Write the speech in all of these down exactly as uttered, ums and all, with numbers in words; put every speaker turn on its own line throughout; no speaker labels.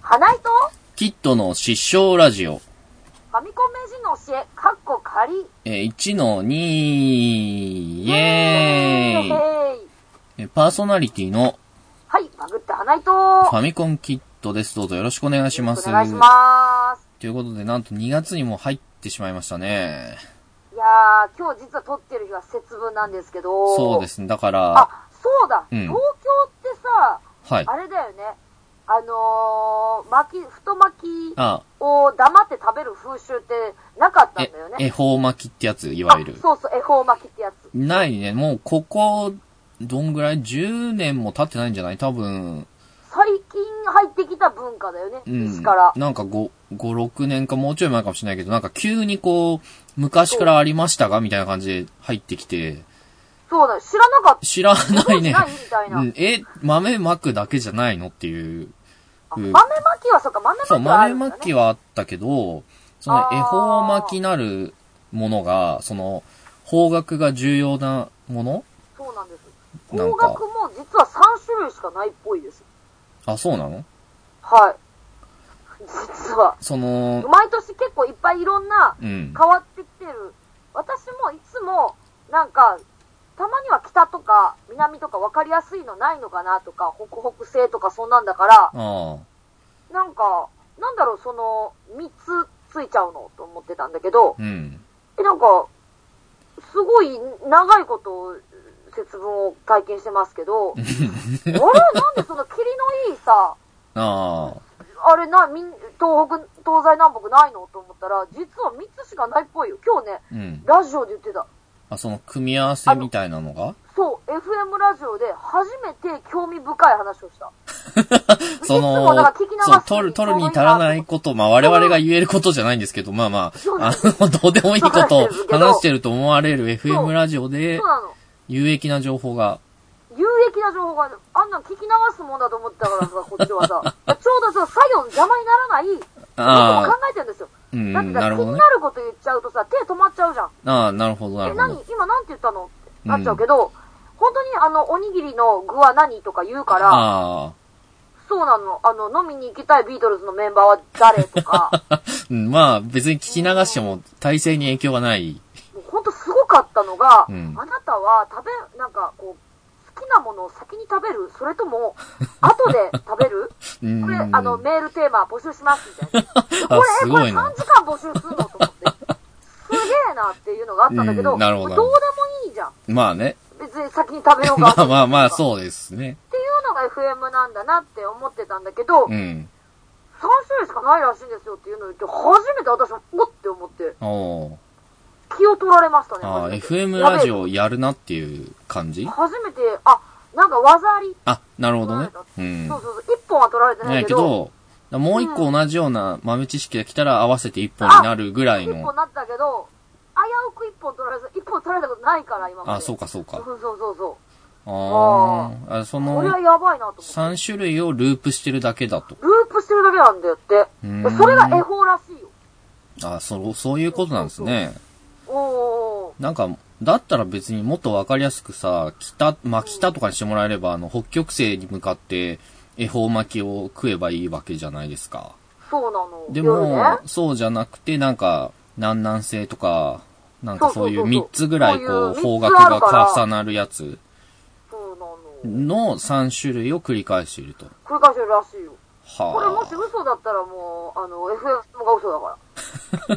花井と
キッドの失笑ラジオ。
ファミコン名人の教え、カッコ仮。
えー、いちのに、イエーイ。えパーソナリティの、
はい、バグって花井と
ファミコンキッドです。どうぞよろしくお願いします。
お願いします。
ということで、なんとにがつにも入ってしまいましたね。
いやー、今日実は撮ってる日は節分なんですけど。
そうですね、だから。
あ、そうだ、うん、東京ってさ、
はい、
あれだよね。あのー、巻き、太巻きを黙って食べる風習ってなかったんだよね。
恵方巻きってやつ、いわゆる。
そうそう、恵方巻きってやつ。
ないね。もうここ、どんぐらい ?じゅう 年も経ってないんじゃない多分。
最近入ってきた文化だよね。
うん。
西から。
なんかご、ご、ろくねんかもうちょい前かもしれないけど、なんか急にこう、昔からありましたがみたいな感じで入ってきて。
そうだ、知らなかった。
知らないね。
ないみたいな。
うん、え、豆まくだけじゃないのっていう。
豆まきは、そうか、豆まきはあるんだね。
そう、豆まきはあったけど、その恵方巻きなるものが、その、方角が重要なもの？
そうなんです。方角も実はさん種類しかないっぽいです。
あ、そうなの？
はい。実は。
その、
毎年結構いっぱいいろんな変わってきてる。うん、私もいつも、なんか、たまには北とか南とか分かりやすいのないのかなとか、北北西とかそんなんだから、
あ
なんか、なんだろう、その、みっつついちゃうのと思ってたんだけど、
うん、
え、なんか、すごい長いこと節分を体験してますけど、あれなんでその霧のいいさ、
あ
あれな、みん、東北、東西南北ないのと思ったら、実はみっつしかないっぽいよ。今日ね、うん、ラジオで言ってた。
あ、その組み合わせみたいなのが
そう、エフエム ラジオで初めて興味深い話をした。
その、そう、取る、取るに足らないこと、まあ我々が言えることじゃないんですけど、まあまあ、あの、どうでもいいことを話してると思われる エフエム ラジオで、有益な情報が。
有益な情報が、あんなん聞き流すもんだと思ってたからさ、こっちはさ。ちょうどその作業の邪魔にならない、ことを考えてるんですよ。うん、だってさ、気になること言っちゃうとさ、手止まっちゃうじゃん。
ああ、なるほど、なるほど。
え、何今なんて言ったのってなっちゃうけど、うん、本当にあの、おにぎりの具は何とか言うから、
あ
そうなの。あの、飲みに行きたいビートルズのメンバーは誰とか。
うん、まあ、別に聞き流しても体制に影響がない。
もう本当すごかったのが、
うん、
あなたは食べ、なんかこう、好きなものを先に食べるそれとも、後で食べるこれ、あの、メールテーマ募集しますみたいな。これ、これさんじかん募集するのと思って。すげえなっていうのがあったんだけど、
うん、なるほど。
どうでもいいじゃん。
まあね。
別に先に食べようが。
まあまあまあ、そうですね。
っていうのが エフエム なんだなって思ってたんだけど、うん、さん種類しかないらしいんですよっていうのを言って、初めて私もおって思って、
お
気を取られましたね。
ああ、エフエム ラジオやるなっていう感じ？
初めて、あ、なんか技あり。
あ、なるほどね。うん。
そうそうそう、一本は取られてないけど。
ないけど、もう一個同じような豆知識が来たら合わせて一本になるぐらいの。
一本なったけど、危うく一本取られず、一本取られたことないから、今まで。
あ、そうかそうか。
そうそうそうそう。
ああ、その、
これはやばいなと思って。
さん種類をループしてるだけだと。
ループしてるだけなんだよって。それが恵方らしいよ。
あ、そう、そういうことなんですね。
そうそうお
ー。なんか、だったら別にもっとわかりやすくさ、北、まあ、北とかにしてもらえれば、あの、北極星に向かって、恵方巻きを食えばいいわけじゃないですか。
そうなの。
でも、ね、そうじゃなくて、なんか、南南西とか、なんかそういうみっつぐらいこう、方角が重なるやつのさん種類を繰り返していると。
繰り返してるらしいよ。
はあ。
これもし嘘だったらもう、あの、エフエム が嘘だから。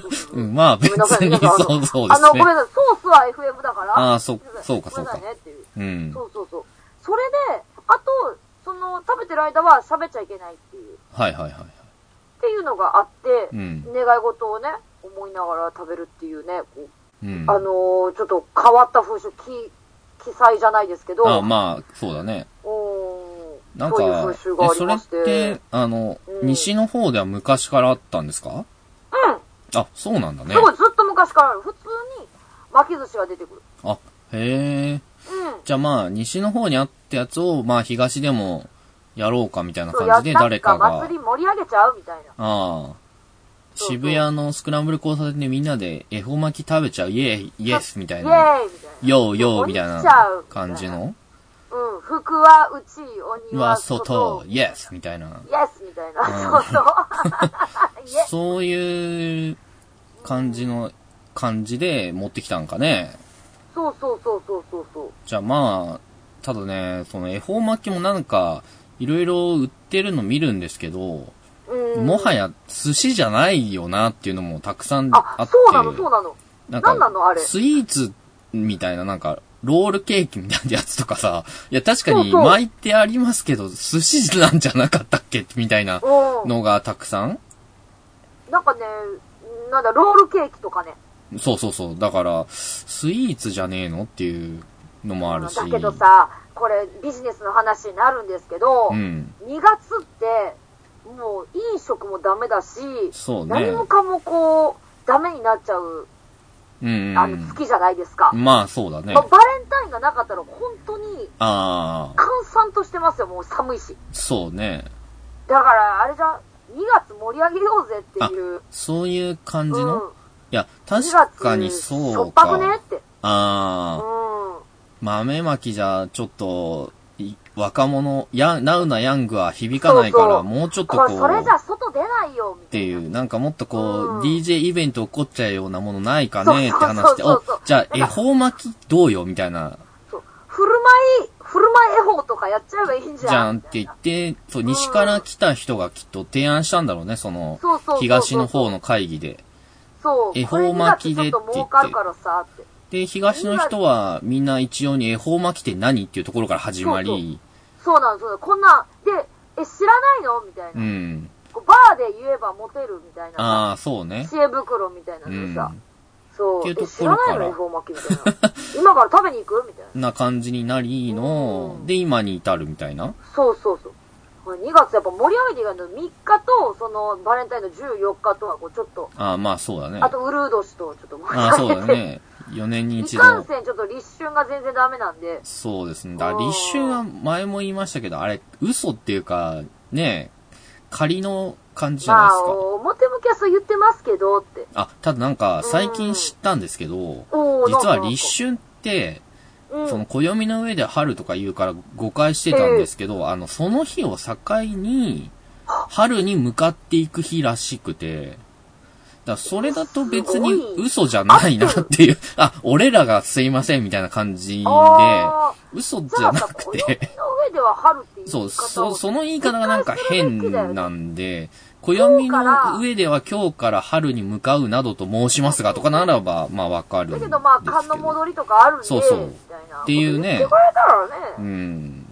うん、まあ別にそうそうですね。
あの、ごめんなさい、ソースは エフエム だから。
ああ、そう、そうかそうか。
ねっていう。
うん。
そうそうそう。それで、あと、その、食べてる間は喋っちゃいけないっていう。
はいはいはい。
っていうのがあって、
うん、
願い事をね、思いながら食べるっていうね、こう、
うん、
あのー、ちょっと変わった風習、記、記載じゃないですけど。
ああ、まあ、そうだね。
お
なんか、
そういう風習がありまして。
それって、あの、うん、西の方では昔からあったんですか？
うん。
あ、そうなんだね。
すごい、ずっと昔からある。普通に巻き寿司が出てくる。
あ、へえ。
うん。
じゃあまあ、西の方にあったやつを、まあ、東でもやろうかみたいな感じで誰かが。
祭り盛り上げちゃうみたいな。
ああ。渋谷のスクランブル交差点でみんなで恵方巻き食べちゃう、イエーイ、イエスみたいな。
イエーイみたいな。
ヨーヨーみたいな感じの。
うん、服は内、鬼は外。
イエスみたいな。
イエスみたいな。そうそう。
そういう感じの、感じで持ってきたんかね。
そうそうそうそうそうそう。
じゃあまあ、ただね、その恵方巻きもなんか、いろいろ売ってるの見るんですけど、うん、もはや寿司じゃないよなっていうのもたくさんあって。あ、
そうなのそうなの。なんか、なんなのあれ。
スイーツみたいななんか、ロールケーキみたいなやつとかさ、いや確かに巻いてありますけど、そうそう寿司なんじゃなかったっけみたいなのがたくさん、
うん、なんかね、なんだ、ロールケーキとかね。
そうそうそう。だから、スイーツじゃねえのっていうのもあるし。
だけどさ、これビジネスの話になるんですけど、うん、にがつって、もう飲食もダメだし、そうね、何もかもこう、ダメになっちゃう、うんうん、あの、月じゃないですか。
まあそうだね。
バレンタインがなかったら本当に、ああ。閑散としてますよ、もう寒いし。
そうね。
だから、あれじゃ、にがつ盛り上げようぜっていう。
そういう感じの、うん、いや、確かにそうか。しょっぱくねって。ああ、うん。豆まきじゃ、ちょっと、若者、や、ナウなヤングは響かないから、そうそうもうちょっとこう。これ
それじゃ外出ないよ、み
たいな。っていう、なんかもっとこう、うん、ディージェー イベント起こっちゃうようなものないかねって話して、お、じゃあ恵方巻きどうよみたいな。
そう。振る舞い、振る舞い恵方とかやっちゃえばいいんじゃん。
じゃんって言って、そう、西から来た人がきっと提案したんだろうね、その、東の方の会議で。
そう。
恵方巻きでって言って。
儲かるからさって。
で、東の人はみんな一応に恵方巻きって何っていうところから始まり。
そうそうそうなんですよ。こんな、で、え、知らないのみたいな。うん。バーで言えばモテるみたいな。
ああ、そうね。
知恵袋みたいなのさ。うん、そう。っていうところから。知らないの恵方巻きみたいな。今から食べに行くみたいな。
な感じになりの、うん、で、今に至るみたいな。
そうそうそう。これにがつやっぱ盛り上げていかないとみっかと、その、バレンタインのじゅうよっかとはこうちょっと。
ああ、まあそうだね。
あと、ウルー年とちょっと盛
り上げて。ああ、そうだね。よねんに一度。
いかんせんちょっと立春が全然ダメなんで。
そうですね。だ立春は前も言いましたけど、あれ、嘘っていうか、ね、仮の感じじゃないですか。まあ、
表向きはそう言ってますけどって。
あ、ただなんか、最近知ったんですけど、実は立春って、うん、その暦の上で春とか言うから誤解してたんですけど、えー、あの、その日を境に、春に向かっていく日らしくて、だそれだと別に嘘じゃないなっていう、あ、俺らがすいませんみたいな感じで、嘘じゃなくて、そう、そ、その言い方がなんか変なんで、暦の上では今日から春に向かうなどと申しますがとかならば、まあわかるんですけど。だけどまあ、寒の
戻りとかあるんで、
そうそう。っていうね。うん。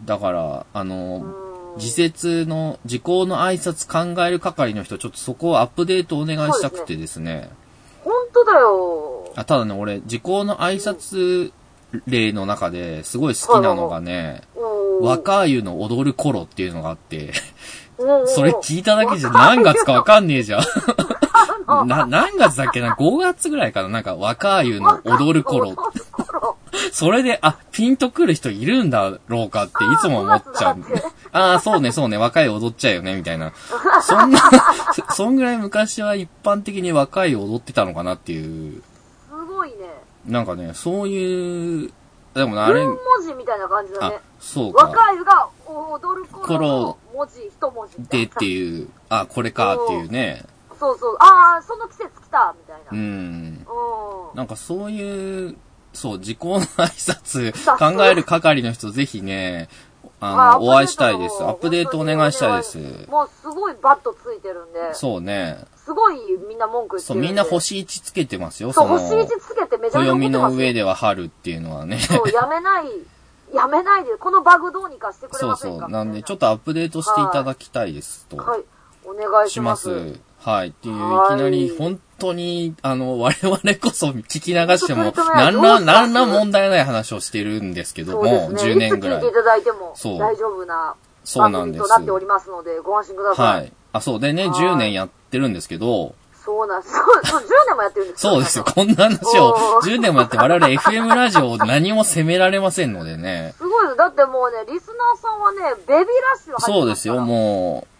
だから、あの、時節の、時効の挨拶考える係の人、ちょっとそこをアップデートお願いしたくてですね。
本当だよ。
あ、ただね、俺、時効の挨拶例の中ですごい好きなのがね、若鮎の踊る頃っていうのがあって、それ聞いただけじゃ何月かわかんねえじゃん。な、何月だっけな ?ご 月ぐらいかななんか若鮎の踊る頃。それで、あ、ピンとくる人いるんだろうかっていつも思っちゃう。ああ、そうね、そうね、若い踊っちゃうよね、みたいな。そんな、そんぐらい昔は一般的に若い踊ってたのかなっていう。
すごいね。
なんかね、そういう、でもあれ。
文文字みたいな感じだね。
あ、そうか。
若いが踊る頃の文字、一文字。
でっていう、あ、これかっていうね。
そうそう、ああ、その季節来た、みたいな。うん。
うん。なんかそういう、そう、時効の挨拶考える係の人ぜひね、あの、お会いしたいです。アップデートお願いしたいです。
もうすごいバットついてるんで。
そうね。
すごいみんな文句言ってるんで。
そう、みんな星いちつけてますよ。
そう、星いちつけてめちゃめちゃ
暦の上では春っていうのはね。
そう、やめない、やめないで、このバグどうにかしてくれませんか。
そうそう。なんで、ちょっとアップデートしていただきたいですと。
はい。お願いします。
します。はい。っていう、いきなり、本当に、あの、我々こそ聞き流しても、なんら、なんら問題ない話をしてるんですけども、ね、じゅうねんぐらい。
いつ聞いていただいても、大丈夫な番組となっておりますので、ご安心ください。はい。
あ、そうでね、じゅうねんやってるんですけど、
そうなんです。そう、じゅうねんもやってるんです
そうですよ。こんな話を、じゅうねんもやって我々 エフエム ラジオを何も責められませんのでね。
すごいです。だってもうね、リスナーさんはね、ベビーラッシュを始めた。
そうですよ、もう。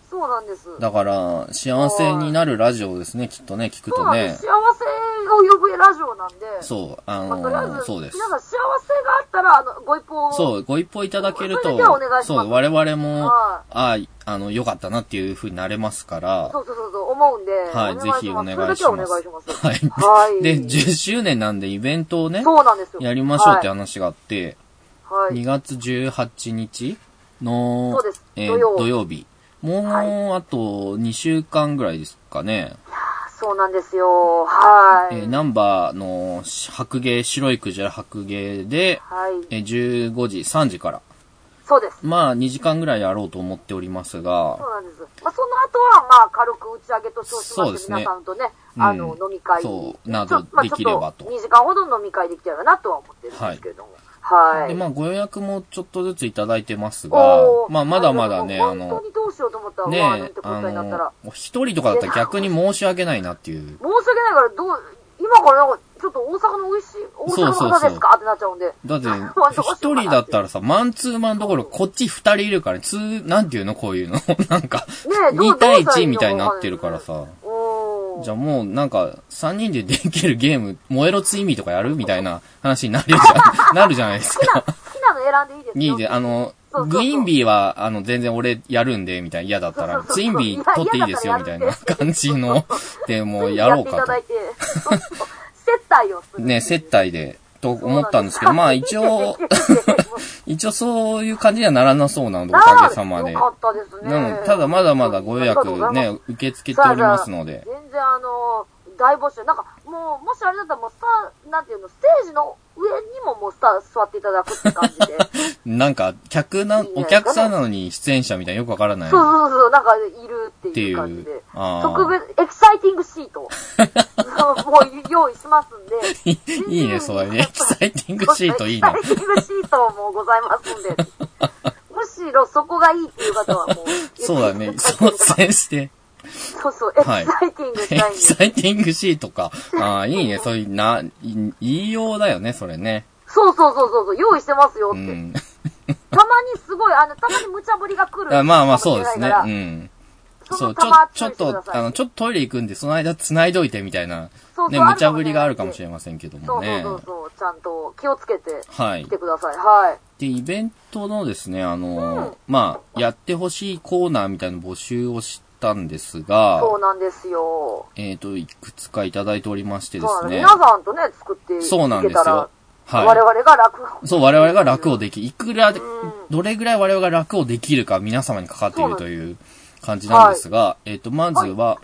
そうなんです。
だから、幸せになるラジオですね、きっとね、聞くとね。
幸せを呼ぶラジオなんで。
そう、あのー、まあ、そうです。
皆さん幸せがあったら、あの、ご一報
そう、ご一報いただけると、そう、我々も、ああ、あの、良かったなっていう風になれますから。
そうそうそう、思うんで。
はい、ぜひお願いします。
それだけお願いします。
はい。はい。で、じゅっしゅうねんなんでイベントをね、
そうなんですよ。
やりましょうって話があって、
はい。
にがつじゅうはちにちの、
そうです。
えー、土曜日。もう、はい、あとにしゅうかんぐらいですかね。
いやそうなんですよ。はい。
えー、ナンバーの白芸、白いクジラ白芸で、はい、えー、じゅうごじ、さんじから。
そうです。
まあ、にじかんぐらいやろうと思っておりますが。
そうなんです。まあ、その後は、まあ、軽く打ち上げと称しまして、ね、皆さんとね、うん、あの、飲み会。
そう、などできればと。
まあ、にじかんほど飲み会できたらなとは思ってるんですけれども。はいはい。
で、まあ、ご予約もちょっとずついただいてますが、まあ、まだまだね、あの、
本当にどうしようと思ったら、
ね、あの、一人とかだったら逆に申し訳ないなっていう。
申し訳ないから、どう、今からなんか、ちょっと大阪の美味しい、大阪の方ですかってなっちゃうんで。
だって、一人だったらさ、マンツーマンどころ、こっち二人いるから、ツー、なんていうのこういうの。なんか、に対いちみたいになってるからさ。じゃあもうなんか、三人でできるゲーム、燃えろつ意味とかやるみたいな話になるじゃん、なるじゃないですか。
好きなの選んでいいですか？い
いで、あの、そうそうそうグインビーは、あの、全然俺やるんで、みたいな嫌だったら、ツインビー取っていいですよ、みたいな感じの、で、もうやろうかと。
接待をする。
ね、接待で、と思ったんですけど、まあ一応、一応そういう感じにはならなそうなので、おかげさまで。
よかったですね。
なので、ただまだまだご予約ね、受け付けておりますので。
全然あの、大募集。なんか、もう、もしあれだったらもうスター、なんていうの、ステージの上にももうスター座っていただくって感じで。
なんか、客な、お客さんなのに出演者みたいなよくわからない。
そうそうそう、なんかいるっていう感じで。特別、エキサイティングシート。もう用意しますんで。
いいね、それね。エキサイティングシートいいね。
エキサイティングシートもございますんで。むしろそこがいいっていう方はもう。
そうだね、率先して。
そうそう、エキサイティングしたいんで、はい。エ
キサイティングシートか。ああ、いいね。そういう、な、言いようだよね、それね。
そうそうそうそう、用意してますよって。うん、たまにすごい、あの、たまに無茶ぶりが来る。
あまあまあ、そうですね。うん。そう、ちょ、ちょっと、あの、ちょっとトイレ行くんで、その間繋いどいてみたいな、そうそうね、無茶ぶりがあるかもしれませんけどもね。
そうそうそう、ちゃんと気をつけて、
はい。
来てください。はい。
で、イベントのですね、あの、うん、まあ、やってほしいコーナーみたいな募集をしたんですが、
そうなんですよ。
えっと、いくつかいただいておりましてですね。
皆さんとね、作っていけたら、
そうなんですよ。はい。
我々が楽を。
そう、我々が楽をでき、いくらで、うん、どれぐらい我々が楽をできるか皆様にかかっているという感じなんですが、はい、えっと、まずは、はい、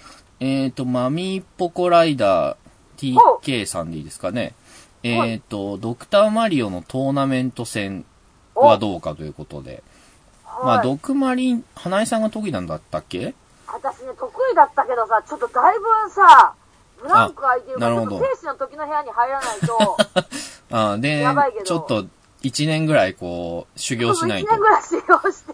えっと、マミーポコライダー ティーケー さんでいいですかね。えっと、ドクターマリオのトーナメント戦はどうかということで。まあ、ドクマリ、花江さんが得意なんだったっけ？
私ね、得意だったけどさ、ちょっとだいぶさ、ブランク空いてるから、ちょっと生死の時の部屋に入らないと。
あで、やばいけどちょっと一年ぐらいこう、修行しないと。
一年ぐらい修行して。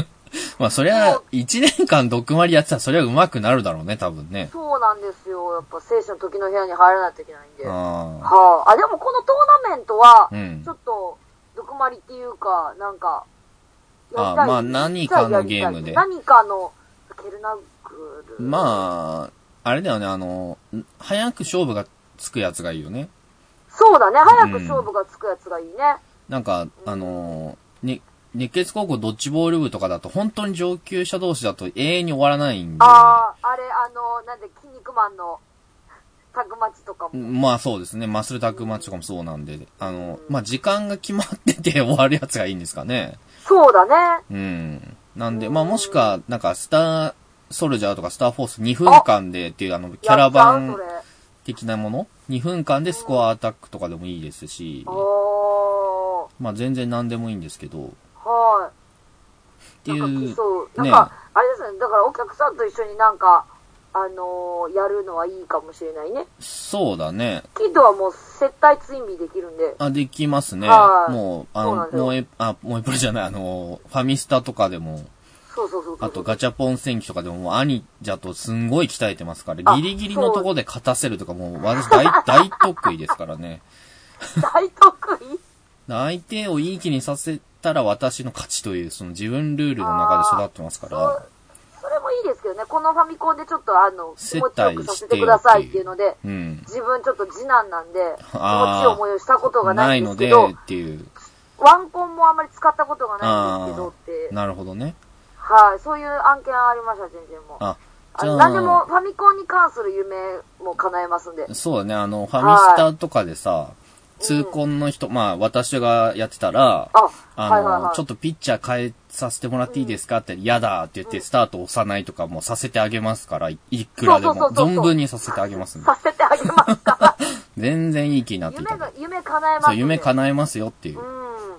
まあ、そりゃ、一年間ドクマリやってたら、そりゃ上手くなるだろうね、多分ね。
そうなんですよ。やっぱ生死の時の部屋に入らないといけないんで。あはあ。あ、でもこのトーナメントは、ちょっと、ドクマリっていうか、なんか、
やりたい。あまあ、何かのゲームで。
何かの、ケルナグル。
まあ、あれだよね、あの、早く勝負がつくやつがいいよね。
そうだね、早く勝負がつくやつがいいね。うん、
なんか、あの、ね、熱血高校ドッジボール部とかだと、本当に上級者同士だと永遠に終わらないんで。
ああ、あれ、あの、なんで、筋肉マンのタグマッチとかも。
まあそうですね、マッスルタグマッチとかもそうなんで、あの、まあ時間が決まってて終わるやつがいいんですかね。
そうだね。
うん。なんで、まあもしくは、なんか、スターソルジャーとかスターフォースにふんかんでっていう、あの、キャラバン的なもの ?に 分間でスコアアタックとかでもいいですし、うん、まあ全然何でもいいんですけど、
はい。
っていう。
そう。なんか、あれですね。だからお客さんと一緒になんか、あのー、やるのはいいかもしれないね。
そうだね。
キッドはもう接待ツインビーできるんで。
あ、できますね。もう、あの、もうえ、あ、もうえプロじゃない、あの、ファミスタとかでも、
そうそうそうそう。
あとガチャポン戦記とかでも、もう兄じゃとすんごい鍛えてますから、ギリギリのとこで勝たせるとかもう、私大、大得意ですからね。
大得意
相手をいい気にさせたら私の勝ちという、その自分ルールの中で育ってますから。
ですけどね、このファミコンでちょっとあの、気持ちよくさせてくださいっていうので、うん、自分ちょっと次男なんで、気持ちいい思いをしたことがないんですけど、ないのでっていう。ワンコンもあんまり使ったことがないんですけどって。
なるほどね。
はい、そういう案件ありました、全然もう。あ、じゃあ、何でもファミコンに関する夢も叶えますんで。
そうだね、あの、ファミスタとかでさ、はい、痛恨の人、うん、まあ、私がやってたら、あ、あの、はいはいはい、ちょっとピッチャー変えさせてもらっていいですかって、うん、嫌だって言って、スタート押さないとかもさせてあげますから、いくらでも。そうそうそうそう存分にさせてあげますんで。
させてあげますか
全然いい気になっていただいて。
夢が、夢叶えます、ね、そう、
夢叶えますよっていう。うん、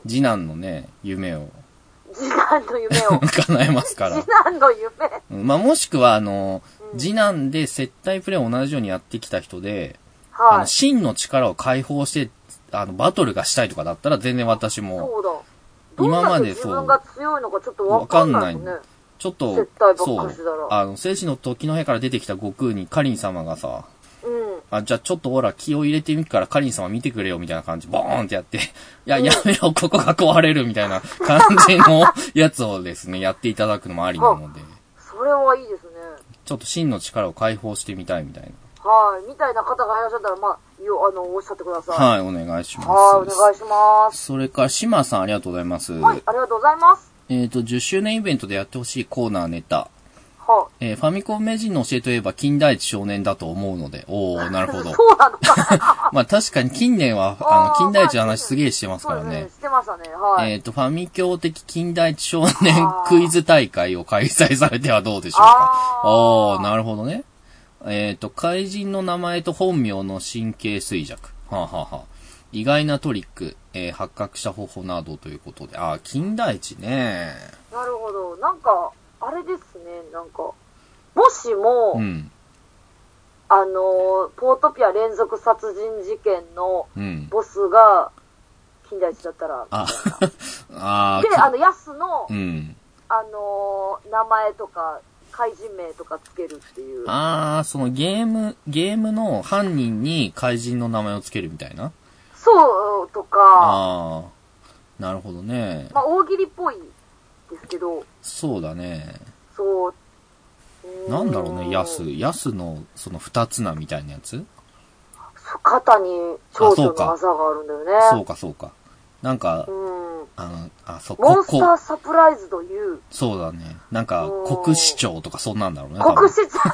次男のね、夢を。
次男の夢を。
叶えますから。
次男の夢。
まあ、もしくは、あの、うん、次男で接待プレイを同じようにやってきた人で、はい、あの、真の力を解放して、あの、バトルがしたいとかだったら全然私も、
そうだ。今までそう。自分が強いのかちょっとわかんない、ね。わかんない。
ちょっと、そう、あの、聖子の時の部屋から出てきた悟空にカリン様がさ、うん。あ、じゃあちょっとほら気を入れてみるからカリン様見てくれよみたいな感じ、ボーンってやって、いや、やめろ、ここが壊れるみたいな感じのやつをですね、やっていただくのもありなので。
それはいいですね。
ちょっと真の力を解放してみたいみたいな。
はい。みたいな方がいらっしゃったら、まあ、よ、あの、おっしゃってください。
はい、お願いします。
はい、お願いします。
それから、島さんありがとうございます。
はい、ありがとうございます。
えっと、じゅっしゅうねんイベントでやってほしいコーナーネタ。
はあ、
えー、ファミコン名人の教えといえば、金田一少年だと思うので。おー、なるほど。
そうなのか。
まあ確かに近年は、あの、金田一の話すげえしてますからね。
ねしてましたね。はい。
えっと、ファミ教的金田一少年クイズ大会を開催されてはどうでしょうか。おー、なるほどね。えっと、怪人の名前と本名の神経衰弱。はあ、はあはあ、意外なトリック、えー、発覚した方法などということで。あー、金田一ね。
なるほど。なんか、あれですね、なんか、もしも、うん、あの、ポートピア連続殺人事件のボスが、金田一だったら、
ああ
で、あの、ヤスの、
うん、
あの、名前とか、怪人名とかつけるっていう。
ああ、そのゲーム、ゲームの犯人に怪人の名前をつけるみたいな？
そう、とか。
ああ、なるほどね。
まあ、大喜利っぽいですけど。
そうだね。
そう。
なんだろうね、ヤス。ヤスの、その二つ名みたいなやつ？
肩に長女の技があるんだよね。
そうか、そうか。なんか、うん、あの、あ、そう、
モンスターサプライズという。
そうだね。なんか、国市長とかそんなんだろうね。
国市長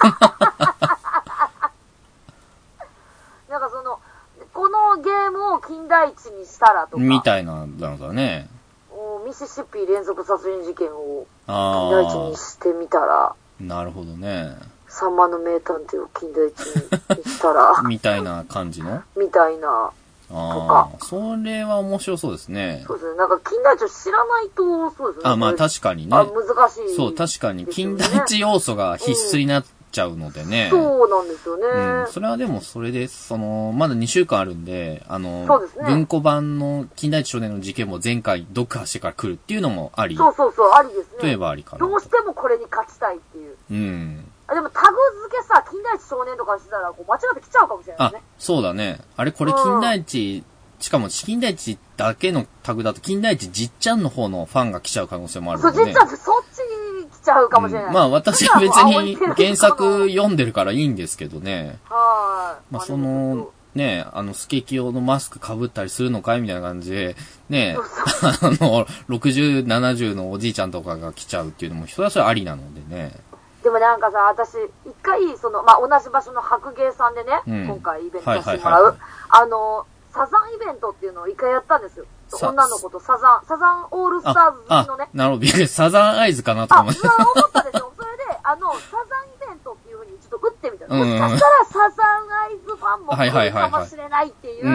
なんかその、このゲームを金田一にしたらとか。
みたいなのだね。
ミシシッピ連続殺人事件を金田一にしてみたら。
なるほどね。
さんまの名探偵を金田一にしたら。
みたいな感じの
みたいな。
ああ、それは面白そうですね。
そうですね。なんか、金田一を知らないと、そうですね。
あ、まあ確かにね。
あ、難しい、ね。
そう、確かに。金田一要素が必須になっちゃうのでね。
うん、そうなんですよね。
うん。それはでもそれで、その、まだにしゅうかんあるんで、あの、そうですね。文庫版の金田一少年の事件も前回読破してから来るっていうのもあり。
そうそうそう、ありですね。
といえばありかな。
どうしてもこれに勝ちたいっていう。
うん。
あ、でもタグ付けさ、金田一少年とかしてたら、こう間違って来ちゃうかもしれないね。
あ、そうだね。あれ、これ金田一、うんしかも、金田一だけのタグだと、金田一じっちゃんの方のファンが来ちゃう可能性もあるので、ね。
そう、じっちゃんってそっちに来ちゃうかもしれない。うん、
まあ、私は別に原作読んでるからいいんですけどね。
はい。
まあ、その、ね、あの、スケキヨのマスク被ったりするのかいみたいな感じで、ね、あの、ろくじゅう、ななじゅうのおじいちゃんとかが来ちゃうっていうのも、それはそれありなのでね。
でもなんかさ、私、一回、その、まあ、同じ場所の白芸さんでね、うん、今回イベントさせてもらう。はいはいはいはい、あの、サザンイベントっていうのを一回やったんですよ。女の子とサザン、サザンオールスターズ好きのね。
なるほど、びっくり。サザンアイズかなとか
思って。あ、思ったでしょ。それで、あの、サザンイベントっていう風にちょっと打ってみたら、うん、もしかしたらサザンアイズファンも来るかもしれないっていう、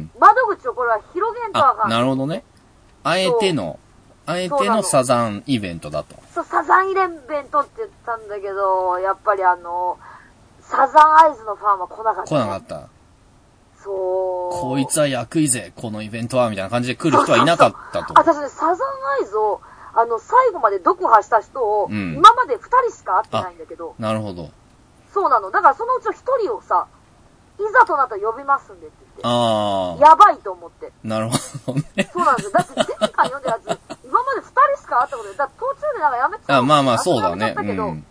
窓口をこれは広げんとあかん。
なるほどね。あえての、あえてのサザンイベントだと。
そう、サザンイベントって言ったんだけど、やっぱりあの、サザンアイズのファンは来なかった、ね。
来なかった。
そう。
こいつは役いぜ、このイベントは、みたいな感じで来る人はいなかったと。
私ね、サザンアイズを、あの、最後まで読破した人を、うん、今まで二人しか会ってないんだけど。
なるほど。
そうなの。だからそのうちの一人をさ、いざとなったら呼びますんでって言って。
あ
あ。やばいと思って。
なるほどね。
そうなんですよ。だって前回読んでるやつ、今まで二人しか会ったことない。だから途中でなんかやめてた。
あ、まあまあそうだね。
けど、うん、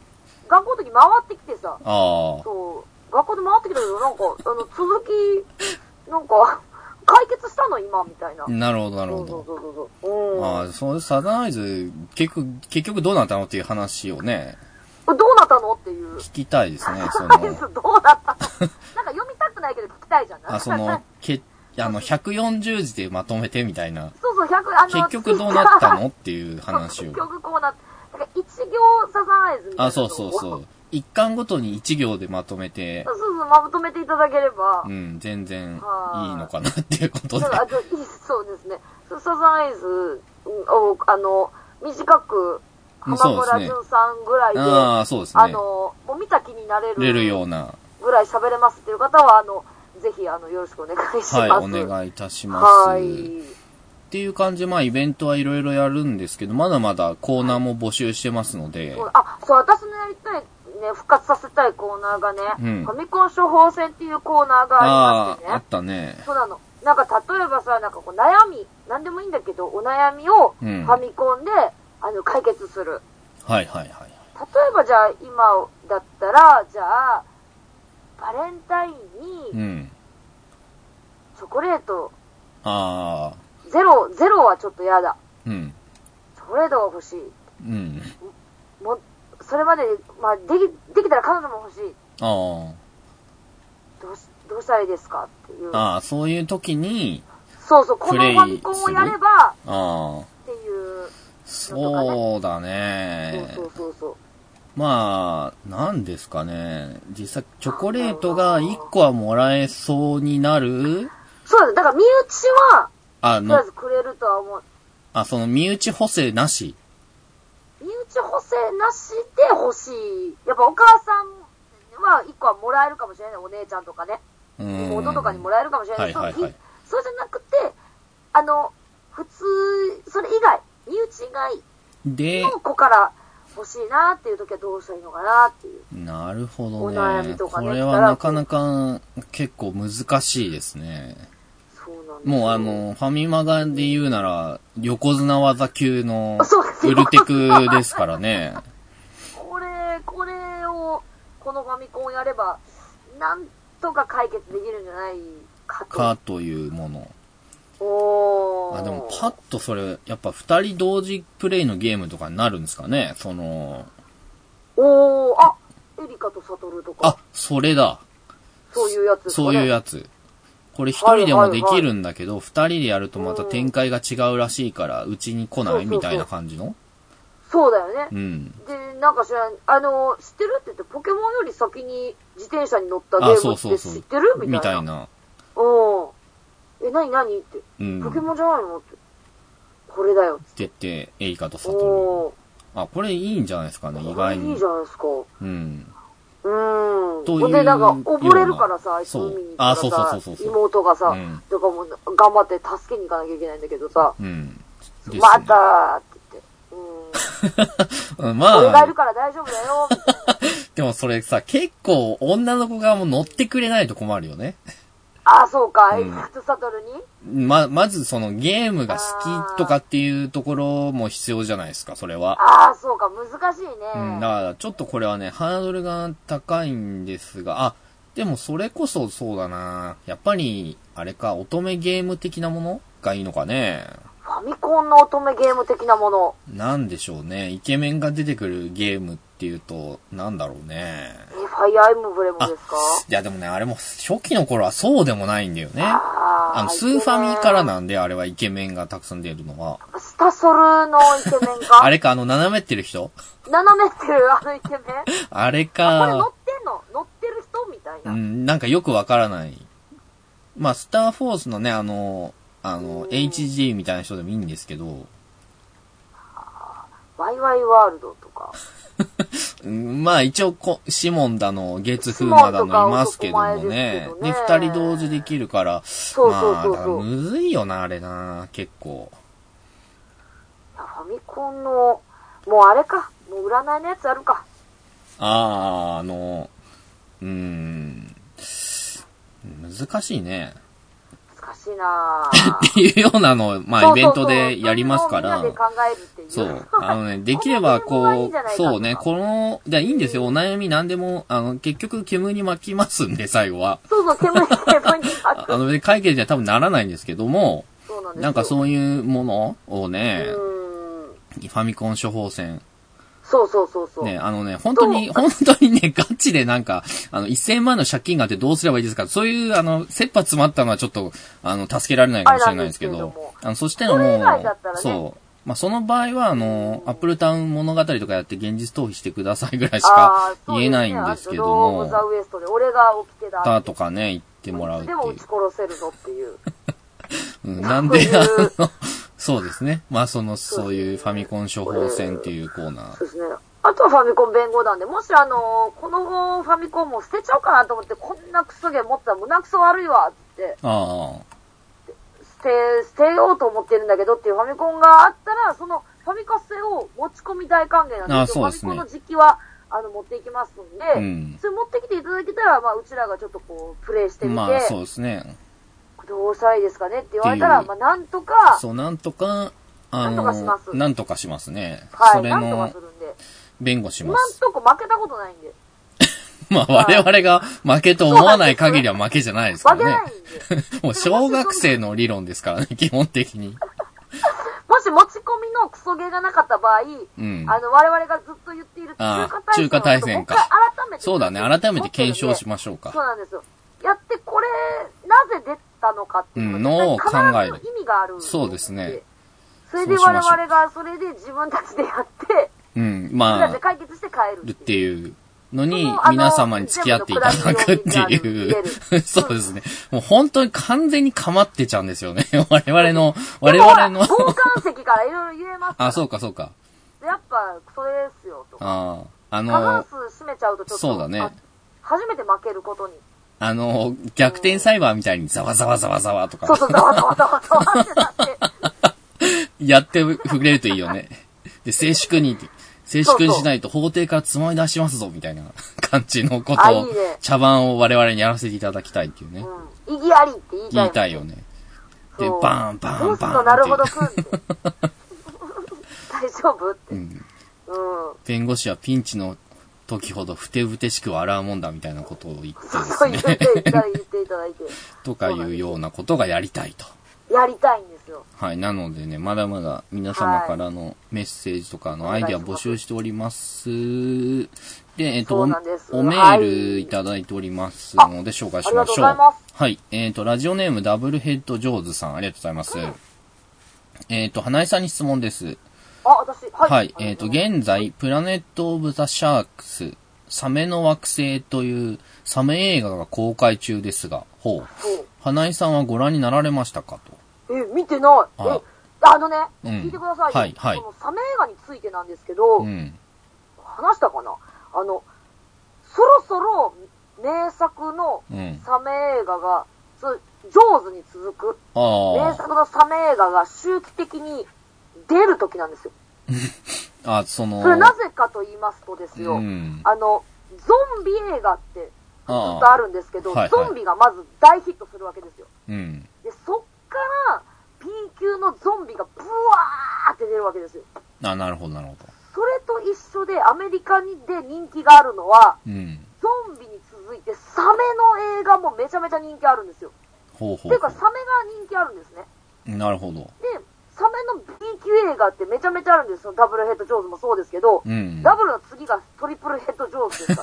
学校の時回ってきてさ、
ああ。
そう、学校で回ってきたけど、なんか、あの、続き、なんか、解決したの今みたいな。
なるほど、なるほど。
そうそうそうそう。うん。
ああ、そう、サザンアイズ、結局、結局どうなったのっていう話をね。
どうなったのっていう。
聞きたいですね、その。
どうなったのなんか読みたくないけど聞きたいじゃん。
あ、その、け、あの、ひゃくよんじゅうじでまとめてみたいな。
そうそう、ひゃく、あの、
結局どうなったのっていう話を。
結局こうなって、だから一行サザンアイズみたいな。
あ、そうそうそう。一巻ごとに一行でまとめて。
そうそう、まとめていただければ。
うん、全然いいのかなっていうことで。
あそうですね。サザンアイズを、あの、短く、浜村淳さんぐらいで、
ああ、そうですね。
あの、もう見た気になれる。
れるような。
ぐらい喋れますっていう方は、あの、ぜひ、あの、よろしくお願いします。
はい、お願いいたします。
はい。
っていう感じで、まあ、イベントはいろいろやるんですけど、まだまだコーナーも募集してますので。
あ、そう、私のやりたい、ね、復活させたいコーナーがね、うん、ファミコン処方箋っていうコーナーがありましてね。
ああ、あったね。
そうなの。なんか例えばさ、なんかこう悩み、なんでもいいんだけど、お悩みをファミコンで、うん、あの、解決する。
はいはいはい。例
えばじゃあ今だったら、じゃあ、バレンタインに、うん、チョコレート。
ああ。
ゼロ、ゼロはちょっと嫌だ。
うん。
チョコレートが欲しい。
うん。
も、それまで、まあ、でき、できたら彼女も欲しい。
ああ。
どうし、どうしたらいいですかっていう。
ああ、そういう時に、
そうそう、このファミコンをやれば、
ああ。
っていう、ね。
そうだね。
そうそうそうそう。
まあ、なんですかね。実際、チョコレートがいっこはもらえそうになる？
そうです。だから、身内は、
あの、
とりあえずくれるとは思う。
あ、その、身内補正なし？
身内補正なしで欲しい。やっぱお母さんはいっこはもらえるかもしれない。お姉ちゃんとかね。妹とかにもらえるかもしれない。はいはいはい、そうじゃなくて、あの、普通、それ以外、身内以外の子から欲しいなっていう時はどうしたらいいのかなっていう。
なるほどね。
お悩みとかね。
これはなかなか結構難しいですね。
そうなんです。
もうあの、ファミマガで言うなら、横綱技級のウルテクですからね。
これ、これを、このファミコンをやれば、なんとか解決できるんじゃないかと。
かというもの。
おー。
あ、でもパッとそれ、やっぱ二人同時プレイのゲームとかになるんですかね、その。
おー、あ、エリカとサトルとか。
あ、それだ。
そういうやつですかね。
そういうやつ。これ一人でもできるんだけど、二、はいはいはい、人でやるとまた展開が違うらしいから、うちに来ないみたいな感じの。
そうだよね。
うん。
で、なんか知らん、あの、知ってるって言って、ポケモンより先に自転車に乗ったゲームって知ってる？
そうそうそうみたいな。みたいな。
うん。え、なになにって、
うん。
ポケモンじゃないのって。これだよって。
って言って、エイカとサトル。あ、これいいんじゃないですかね、意外に。
いいじゃないですか。
うん。
うーん。
という
で、なんか、溺れるからさ、あいつ海に行ったらさ、
そうそうそうそう
妹がさ、うん、だからもう、頑張って助けに行かなきゃいけないんだけどさ、
うん。
ね、またーって言って、うん。まあ。俺がいるから大丈夫だよ、みたいな。
でもそれさ、結構女の子がもう乗ってくれないと困るよね。
ああ、そうか、エイカとサトルに
ま、まずそのゲームが好きとかっていうところも必要じゃないですか、それは。
ああ、そうか、難しいね。
うん、だからちょっとこれはね、ハードルが高いんですが、あ、でもそれこそそうだな。やっぱり、あれか、乙女ゲーム的なものがいいのかね。
ファミコンの乙女ゲーム的なもの。
なんでしょうね。イケメンが出てくるゲームっていうと、なんだろうね。
え、ファイアーエムブレムですか？
いやでもね、あれも初期の頃はそうでもないんだよね。あ, あの、スーファミからなんで、あれはイケメンがたくさん出るのは。
スタソルのイケメンか
あれか、あの、斜めってる人
斜めってるあのイケメン
あれか。
これ乗ってんの乗ってる人みたいな。
うん、なんかよくわからない。まあ、スターフォースのね、あの、あの、エイチジー みたいな人でもいいんですけど。
ワイワイワールドとか。
まあ一応こ、シモンだの、月風魔だのいますけどもね。で、二人同時できるから。
そうそうそうそう。まあ、だから
むずいよな、あれな、結構。
ファミコンの、もうあれか。もう占いのやつあるか。
ああ、あの、うーん。難しいね。
難ししいな
っていうようなのを、まあ、イベントでやりますから。
そうそうそう、みんなで考えるっていう。
そう。あのね、できれば、こう、そうね、この、じゃいいんですよ、お悩み何でも、あの、結局、煙に巻きますんで、最後は。
そうそう、煙、煙に巻く。
あの、解決には多分ならないんですけども、
そうなんですよ。
なんかそういうものをね、ファミコン処方箋。
そうそうそうそう。
ね、あのね、本当に、本当にね、ガチでなんか、あの、せんまんの借金があってどうすればいいですか？そういう、あの、切羽詰まったのはちょっと、あの、助けられないかもしれないんですけど、あの、そしてのもう、ね、そう。まあ、その場合は、あの、アップルタウン物語とかやって現実逃避してくださいぐらいしか言えないんですけども、
ね、ザ・ウエストで俺が起きてた。
だとかね、言ってもらうっていう。
でも撃ち殺せるぞっていう。
うん、なんで、あの、そうですね。まあ、その、そういうファミコン処方箋っていうコーナー。
そうですね。あとはファミコン弁護団で、もしあの、このファミコンも捨てちゃおうかなと思って、こんなクソゲー持ってたら胸クソ悪いわって。ああ。捨て、捨てようと思ってるんだけどっていうファミコンがあったら、そのファミカスを持ち込み大歓迎なんですよ。
ああ、そうですね。
ファミコンの実機は、あの、持っていきますんで、うん、それ持ってきていただけたら、まあ、うちらがちょっとこう、プレイしてみて。まあ、
そうですね。
どうしたらいいですかねって言われたら、まあ、なんとか。
そう、なんとか、あのー、なんとかします。なんとかしますね。
はい、それのなんとかするんで。
弁護します。
今んとこ負けたことないんで。
まあ、我々が負けと思わない限りは負けじゃないですからね。負けないんで。もう小学生の理論ですからね、基本的に。
もし持ち込みのクソゲーがなかった場合、うん、あの、我々がずっと言っている中華大戦。
中華大戦か。
改めて。
そうだね、改めて検証しましょうか。
そうなんですよ。やって、これ、なぜ出たのかっていうのを考える。意味がある。
そうですね。
それで我々がそれで自分たちでやって、
うん、まあ、
解決して帰る
っていうのに、皆様に付き合っていただくっていう。そうですね。もう本当に完全に構ってちゃうんですよね。我々の、我々の。
傍観席からいろいろ言えますから。
あ、そうかそうか。
やっぱ、それですよ、とか。
ああ、あの、
過半数占めちゃうとちょっと。
そうだね。
初めて負けることに。
あの、逆転サイバーみたいにザワザワザワザワとか。
そうそう、ザワザワザワザワってなって。
やってくれるといいよね。で、静粛に、静粛にしないと法廷からつまみ出しますぞ、みたいな感じのことを、いいね、茶番を我々にやらせていただきたいっていうね。
うん。意義ありって言いたい。
言いたいよね。で、バーン、バーン、バーン。
どうすんのなるほどくんって。大丈夫って。うん。うん。
弁護士はピンチの時ほどふてぶてしく笑うもんだみたいなことを言ってですね。
そう言っていただいて。
とかいうようなことがやりたいと。
やりたいんですよ。
はい。なのでね、まだまだ皆様からのメッセージとかのアイデア募集しております。で、えっと、おメールいただいておりますので紹介しましょう。はい。えっと、ラジオネームダブルヘッドジョーズさん、ありがとうございます。うん、えっと、花井さんに質問です。
あ、私、はい。
はい。えっと、現在、プラネット・オブ・ザ・シャークス、サメの惑星というサメ映画が公開中ですが、ほう。花井さんはご覧になられましたかと。
え、見てない。え、あのね、うん、聞いてください。
はい、はい。
そのサメ映画についてなんですけど、うん、話したかなあの、そろそろ名作のサメ映画が、うん、ジョーズに続く、名作のサメ映画が周期的に出る時なんですよ。
あ、その。
それなぜかと言いますとですよ、うん、あの、ゾンビ映画ってずっとあるんですけど、はいはい、ゾンビがまず大ヒットするわけですよ。うん、でそっから B 級のゾンビがブワーって出るわけですよ。
あ、なるほどなるほど。
それと一緒でアメリカで人気があるのは、うん、ゾンビに続いてサメの映画もめちゃめちゃ人気あるんですよ。
ほうほうほう。
ていうかサメが人気あるんですね。
なるほど。
で、サメの B 級映画ってめちゃめちゃあるんです。そのダブルヘッドジョーズもそうですけど、うん、ダブルの次がトリプルヘッドジョーズですから。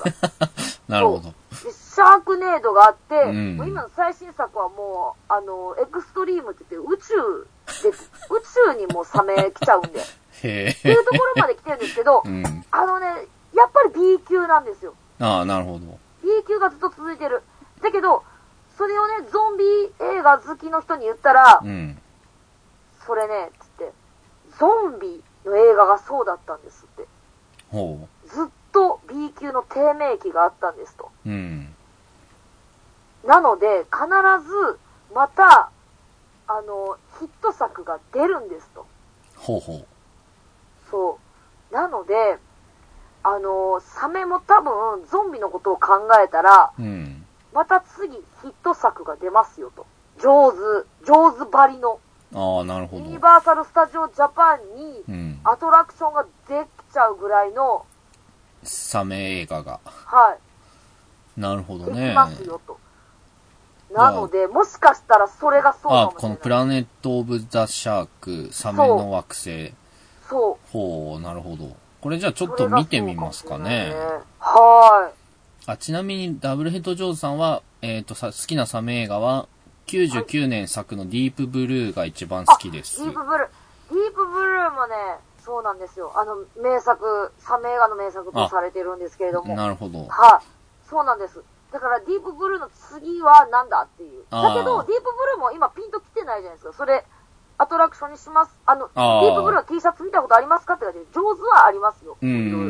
なるほど。
でシャークネードがあって、うん、もう今の最新作はもう、あの、エクストリームって言って宇宙で、宇宙にもサメ来ちゃうんで。
へ
っていうところまで来てるんですけど、うん、あのね、やっぱり B 級なんですよ。
ああ、なるほど。
B 級がずっと続いてる。だけど、それをね、ゾンビ映画好きの人に言ったら、うん、それね、つって、ゾンビの映画がそうだったんですって。
ほう。
ずっと B 級の低迷期があったんですと。
うん。
なので、必ず、また、あの、ヒット作が出るんですと。
ほうほう。
そう。なので、あの、サメも多分、ゾンビのことを考えたら、うん、また次、ヒット作が出ますよと。 上手、上手ばりの。
ああ、なるほど。
ユニバーサル・スタジオ・ジャパンに、アトラクションができちゃうぐらいの、
サメ映画が。
はい。
なるほどね。
できますよと。なので、もしかしたらそれがそうかもしれない。あ、
このプラネット・オブ・ザ・シャーク、サメの惑星。
そう。
ほう、なるほど。これじゃあちょっと見てみますかね。ね
はい。
あ、ちなみにダブルヘッドジョーズさんは、えっと、さ、好きなサメ映画は、きゅうじゅうきゅうねん作のディープブルーが一番好きです。
ディープブルー。ディープブルーもね、そうなんですよ。あの、名作、サメ映画の名作とされてるんですけれども。
なるほど。
はい。そうなんです。だからディープブルーの次はなんだっていう。だけど、ディープブルーも今ピンと来てないじゃないですか。それ、アトラクションにします。あの、ディープブルーの T シャツ見たことありますかって感じで、上手はありますよ。
うん。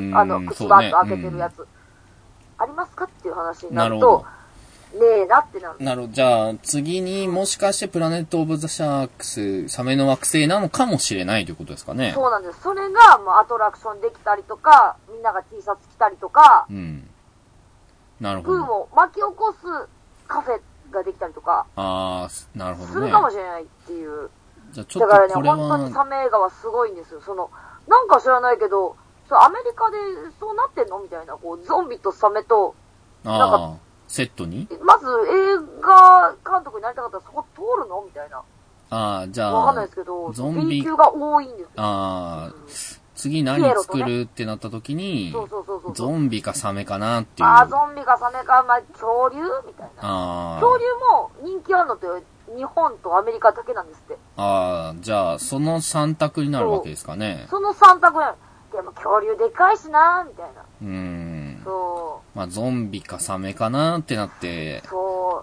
あの、口バッと開けてるやつ。ね、ありますかっていう話になると、ねえなってなる。
なるほど。じゃあ、次にもしかしてプラネット・オブ・ザ・シャークス、サメの惑星なのかもしれないということですかね。
そうなんです。それが、もうアトラクションできたりとか、みんなが T シャツ着たりとか、
うん。なるほど。
ブームを巻き起こすカフェができたりとか、
ああ、なるほどね。
するかもしれないっていう。
じゃあちょっとこれはだからね、
本当にサメ映画はすごいんですよ。その、なんか知らないけど、そうアメリカでそうなってんのみたいな、こう、ゾンビとサメと、
なんか、セットに
まず映画監督になりたかったらそこ通るのみたいな。
ああ、じゃあ、
わかんないですけど、
ゾンビ
B 級が多いんですよ。
ああ、うん、次何作るってなった時に、
そうそうそうそう、
ゾンビかサメかなっていう。
ああ、ゾンビかサメか、まあ、恐竜みたいな。
ああ。
恐竜も人気あるのって日本とアメリカだけなんですって。
ああ、じゃあ、そのさん択になるわけですかね。
そ, そのさん択やる。でも恐竜でかいしなみたいな。
うーん。
そう。
まあ、ゾンビかサメかなってなって。
そう。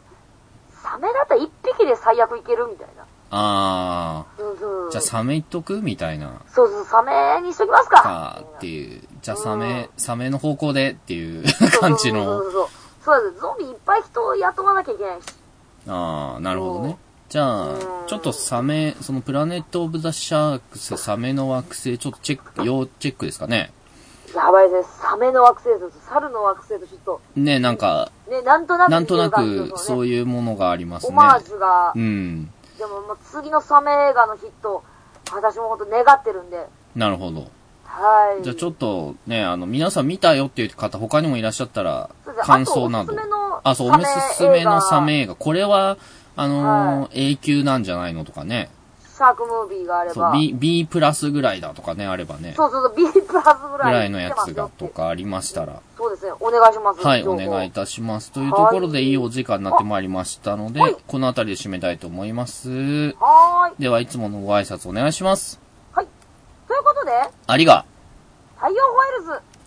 サメだったら一匹で最悪いけるみたいな。
ああ。
そうそう。
じゃあサメいっとくみたいな。
そうそう、サメにしときますか。
かっていう。じゃあサメ、うん、サメの方向でっていう感じの。
そうそうそうそう。そうです。ゾンビいっぱい人を雇わなきゃいけないし。
ああ、なるほどね。じゃあ、ちょっとサメ、そのプラネット・オブ・ザ・シャークス、サメの惑星、ちょっとチェック、要チェックですかね。
やばいです。サメの惑星です。猿の惑星とちょっと。
ね、なんか、
ね、なんとなく、
なんとなく、そういうものがありますね。
オマージュが。
うん。
でも、もう次のサメ映画のヒット、私も本当願ってるんで。
なるほど。
はい。
じゃあちょっとね、あの、皆さん見たよっていう方他にもいらっしゃったら、感想など。あ、そう、おすすめのサメ映画。これは、あのーはい、永久なんじゃないのとかね。
シャークムービーがあれば。
そう、B、B プラスぐらいだとかね、あればね。
そうそうそう、B プラスぐらい。
ぐらいのやつがとかありましたら。
そうですね、お願いします。
はい、お願いいたします。というところでいいお時間になってまいりましたので、この辺りで締めたいと思います。
はい。
では、いつものご挨拶お願いします。
はい。ということで、
ありが。
太陽ホワイルズ。